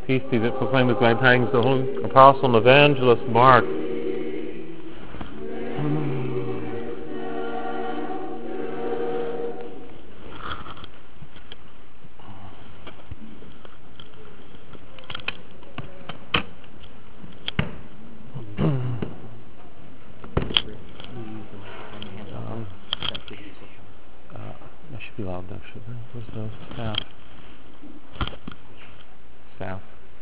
Peace be that proclaims glad tidings the holy apostle and evangelist Mark. That should be loud enough, shouldn't it? Where's the staff? Staff.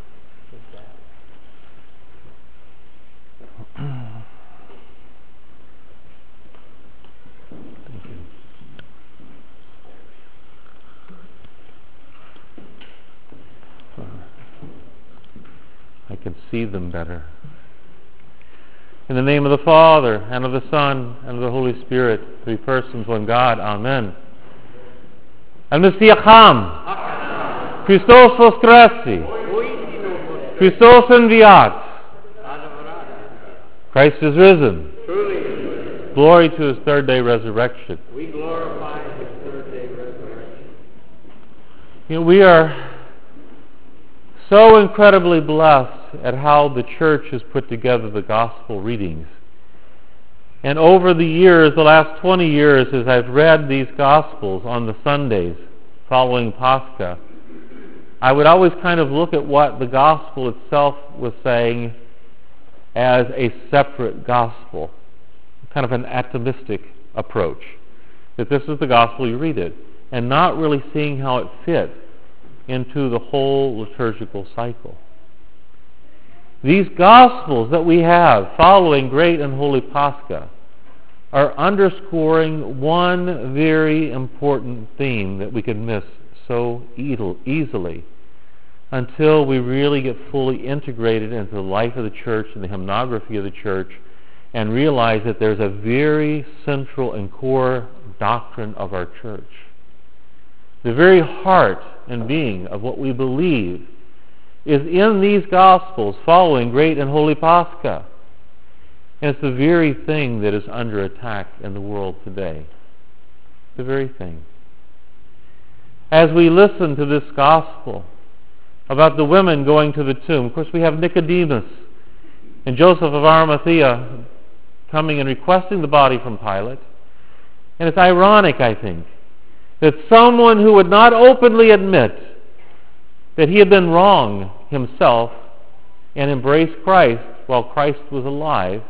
Thank you. I can see them better. In the name of the Father, and of the Son, and of the Holy Spirit, three persons, one God. Amen. Al-Messiah Cham. Christos Vostresi. Christos enviat. Christ is risen. Truly. Glory to his third day resurrection. We glorify his third day resurrection. We are so incredibly blessed at how the church has put together the gospel readings. And over the years, the last 20 years, as I've read these gospels on the Sundays following Pascha, I would always kind of look at what the gospel itself was saying as a separate gospel, kind of an atomistic approach. That this is the gospel, you read it, and not really seeing how it fit into the whole liturgical cycle. These Gospels that we have following Great and Holy Pascha are underscoring one very important theme that we can miss so easily until we really get fully integrated into the life of the church and the hymnography of the church and realize that there's a very central and core doctrine of our church. The very heart and being of what we believe is in these Gospels following Great and Holy Pascha. And it's the very thing that is under attack in the world today. The very thing. As we listen to this Gospel about the women going to the tomb, of course we have Nicodemus and Joseph of Arimathea coming and requesting the body from Pilate. And it's ironic, I think, that someone who would not openly admit that he had been wrong himself and embraced Christ while Christ was alive,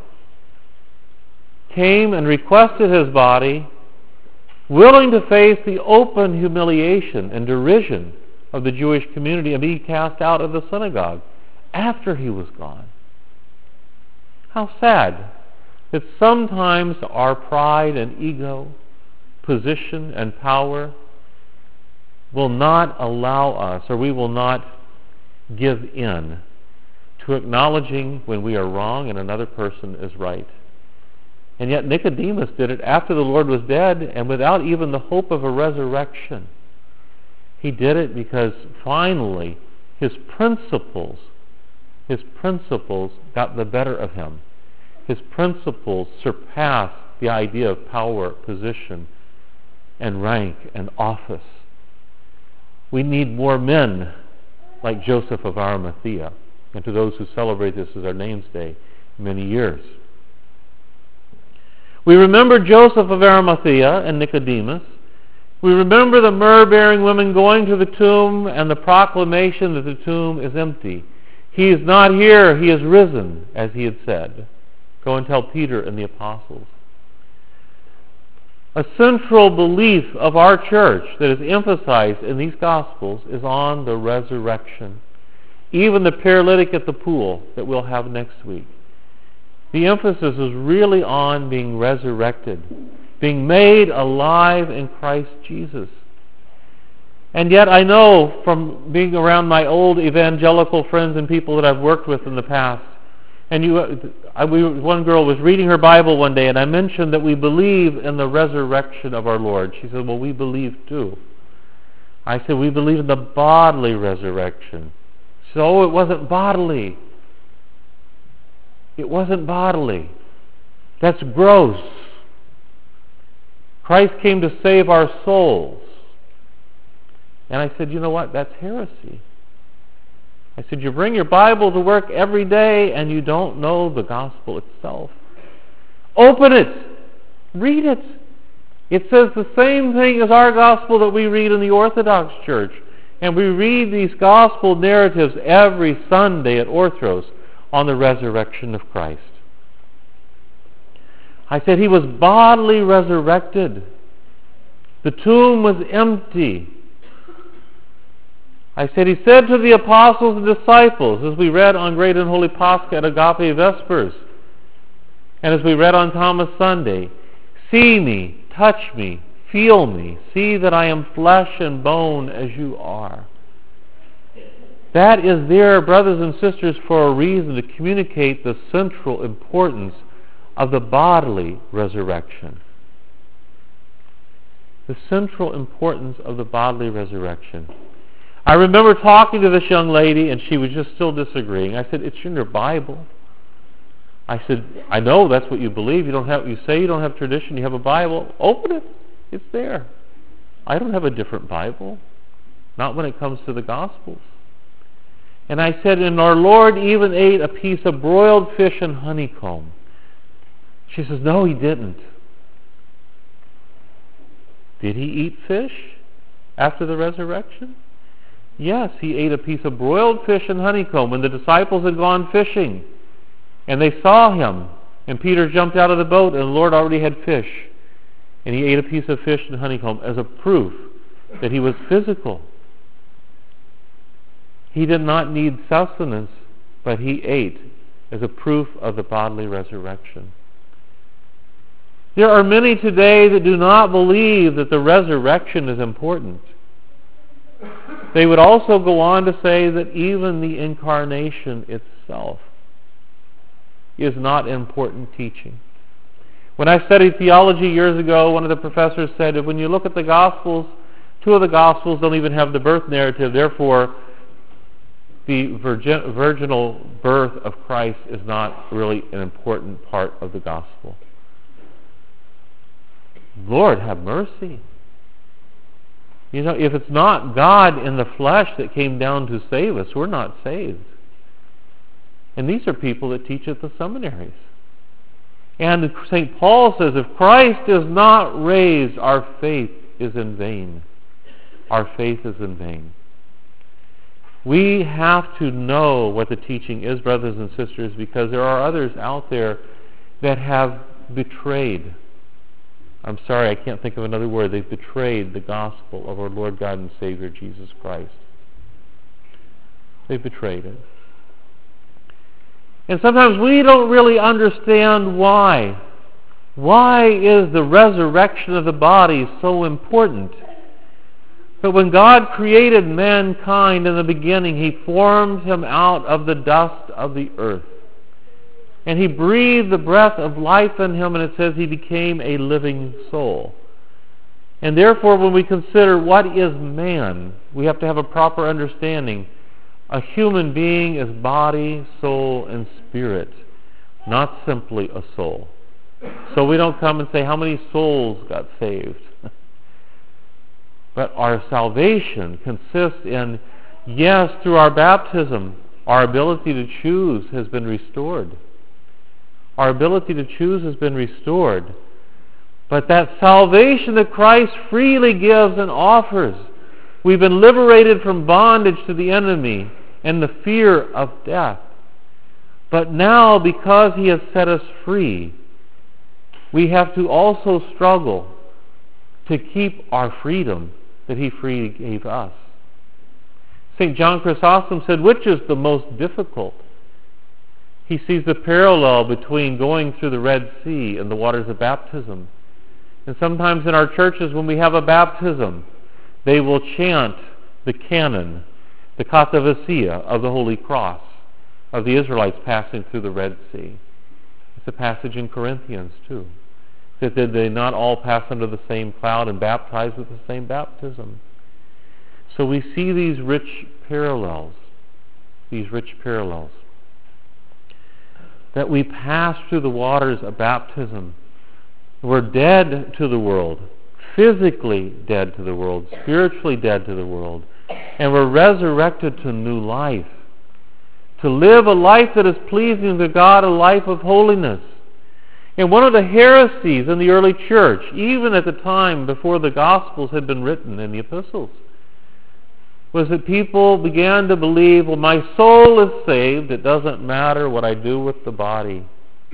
came and requested his body, willing to face the open humiliation and derision of the Jewish community and be cast out of the synagogue after he was gone. How sad that sometimes our pride and ego, position and power will not allow us, or we will not give in to acknowledging when we are wrong and another person is right. And yet Nicodemus did it after the Lord was dead and without even the hope of a resurrection. He did it because finally his principles got the better of him. His principles surpassed the idea of power, position, and rank and office. We need more men like Joseph of Arimathea, and to those who celebrate this as our names day, many years. We remember Joseph of Arimathea and Nicodemus. We remember the myrrh-bearing women going to the tomb and the proclamation that the tomb is empty. He is not here, he is risen, as he had said. Go and tell Peter and the apostles. A central belief of our church that is emphasized in these Gospels is on the resurrection. Even the paralytic at the pool that we'll have next week. The emphasis is really on being resurrected, being made alive in Christ Jesus. And yet I know from being around my old evangelical friends and people that I've worked with in the past, and one girl was reading her Bible one day, and I mentioned that we believe in the resurrection of our Lord. She said, well, we believe too. I said, we believe in the bodily resurrection. She said, oh, it wasn't bodily. It wasn't bodily. That's gross. Christ came to save our souls. And I said, you know what? That's heresy. I said, you bring your Bible to work every day and you don't know the gospel itself. Open it. Read it. It says the same thing as our gospel that we read in the Orthodox Church. And we read these gospel narratives every Sunday at Orthros on the resurrection of Christ. I said he was bodily resurrected. The tomb was empty. I said he said to the apostles and disciples, as we read on Great and Holy Pascha at Agape Vespers, and as we read on Thomas Sunday, see me, touch me, feel me, see that I am flesh and bone as you are. That is there, brothers and sisters, for a reason, to communicate the central importance of the bodily resurrection. The central importance of the bodily resurrection. I remember talking to this young lady, and she was just still disagreeing. I said, it's in your Bible. I said, I know that's what you believe. You say you don't have tradition, you have a Bible. Open it. It's there. I don't have a different Bible. Not when it comes to the Gospels. And I said, and our Lord even ate a piece of broiled fish and honeycomb. She says, no, he didn't. Did he eat fish after the resurrection? Yes, he ate a piece of broiled fish and honeycomb when the disciples had gone fishing. And they saw him. And Peter jumped out of the boat, and the Lord already had fish. And he ate a piece of fish and honeycomb as a proof that he was physical. He did not need sustenance, but he ate as a proof of the bodily resurrection. There are many today that do not believe that the resurrection is important. They would also go on to say that even the incarnation itself is not important teaching. When I studied theology years ago, one of the professors said that when you look at the Gospels, two of the Gospels don't even have the birth narrative. Therefore, the virginal birth of Christ is not really an important part of the Gospel. Lord, have mercy. You know, if it's not God in the flesh that came down to save us, we're not saved. And these are people that teach at the seminaries. And St. Paul says, if Christ is not raised, our faith is in vain. Our faith is in vain. We have to know what the teaching is, brothers and sisters, because there are others out there that have betrayed. I'm sorry, I can't think of another word. They've betrayed the gospel of our Lord God and Savior Jesus Christ. They've betrayed it. And sometimes we don't really understand why. Why is the resurrection of the body so important? But when God created mankind in the beginning, He formed him out of the dust of the earth. And He breathed the breath of life in him, and it says he became a living soul. And therefore, when we consider what is man, we have to have a proper understanding. A human being is body, soul, and spirit, not simply a soul. So we don't come and say, how many souls got saved? But our salvation consists in, yes, through our baptism, our ability to choose has been restored. Our ability to choose has been restored. But that salvation that Christ freely gives and offers, we've been liberated from bondage to the enemy and the fear of death. But now, because He has set us free, we have to also struggle to keep our freedom that He freely gave us. St. John Chrysostom said, which is the most difficult? He sees the parallel between going through the Red Sea and the waters of baptism. And sometimes in our churches, when we have a baptism, they will chant the canon, the Katavasia of the Holy Cross, of the Israelites passing through the Red Sea. It's a passage in Corinthians, too. That did they not all pass under the same cloud and baptized with the same baptism? So we see these rich parallels. That we pass through the waters of baptism. We're dead to the world, physically dead to the world, spiritually dead to the world, and we're resurrected to new life to live a life that is pleasing to God, a life of holiness. And one of the heresies in the early church, even at the time before the Gospels had been written in the epistles, was that people began to believe, well, my soul is saved. It doesn't matter what I do with the body.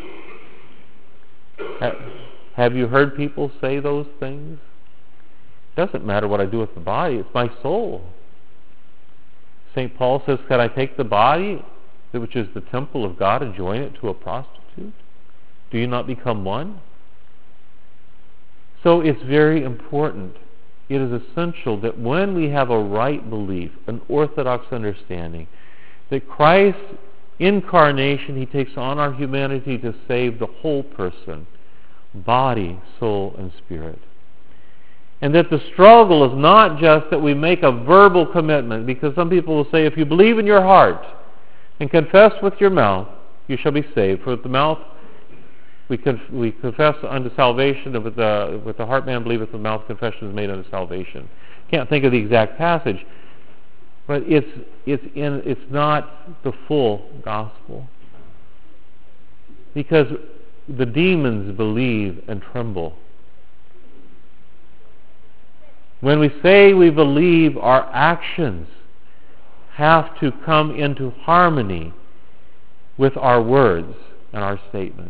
Have you heard people say those things? It doesn't matter what I do with the body. It's my soul. St. Paul says, can I take the body, which is the temple of God, and join it to a prostitute? Do you not become one? So it's very important. It is essential that when we have a right belief, an orthodox understanding, that Christ's incarnation, He takes on our humanity to save the whole person, body, soul, and spirit. And that the struggle is not just that we make a verbal commitment, because some people will say, if you believe in your heart and confess with your mouth, you shall be saved. For with the mouth we confess unto salvation, and with the heart man believeth, with the mouth confession is made unto salvation. Can't think of the exact passage, but it's not the full gospel, because the demons believe and tremble. When we say we believe, our actions have to come into harmony with our words and our statements.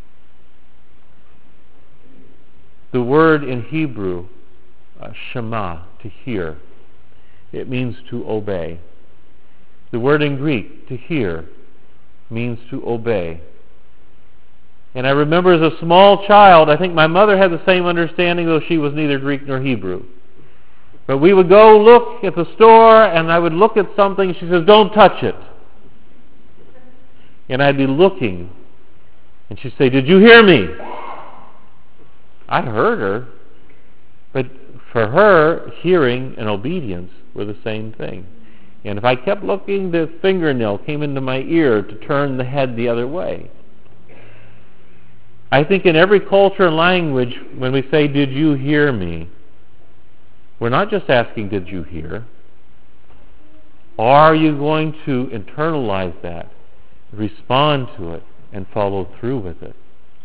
The word in Hebrew, shema, to hear, it means to obey. The word in Greek, to hear, means to obey. And I remember as a small child, I think my mother had the same understanding, though she was neither Greek nor Hebrew. But we would go look at the store, and I would look at something, and she says, don't touch it. And I'd be looking, and she'd say, did you hear me? I heard her, but for her, hearing and obedience were the same thing. And if I kept looking, the fingernail came into my ear to turn the head the other way. I think in every culture and language, when we say, did you hear me, we're not just asking, did you hear? Are you going to internalize that, respond to it, and follow through with it?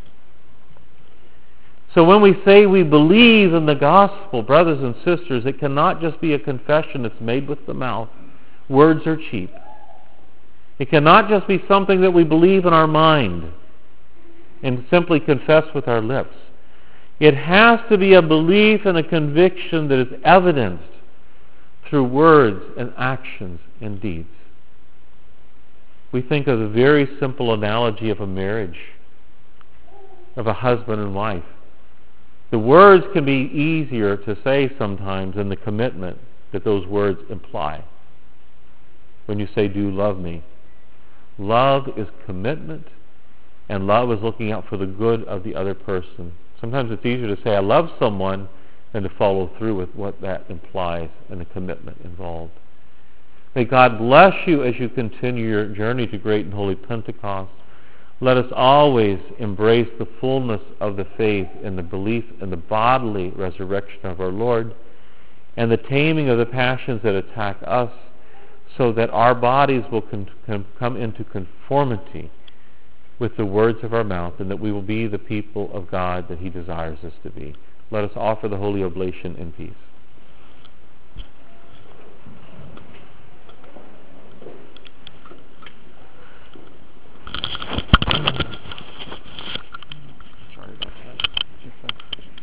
So when we say we believe in the gospel, brothers and sisters, it cannot just be a confession that's made with the mouth. Words are cheap. It cannot just be something that we believe in our mind and simply confess with our lips. It has to be a belief and a conviction that is evidenced through words and actions and deeds. We think of the very simple analogy of a marriage, of a husband and wife. The words can be easier to say sometimes than the commitment that those words imply. When you say, do you love me? Love is commitment, and love is looking out for the good of the other person. Sometimes it's easier to say, I love someone, than to follow through with what that implies and the commitment involved. May God bless you as you continue your journey to great and holy Pentecost. Let us always embrace the fullness of the faith and the belief in the bodily resurrection of our Lord and the taming of the passions that attack us, so that our bodies will come into conformity with the words of our mouth, and that we will be the people of God that He desires us to be. Let us offer the holy oblation in peace.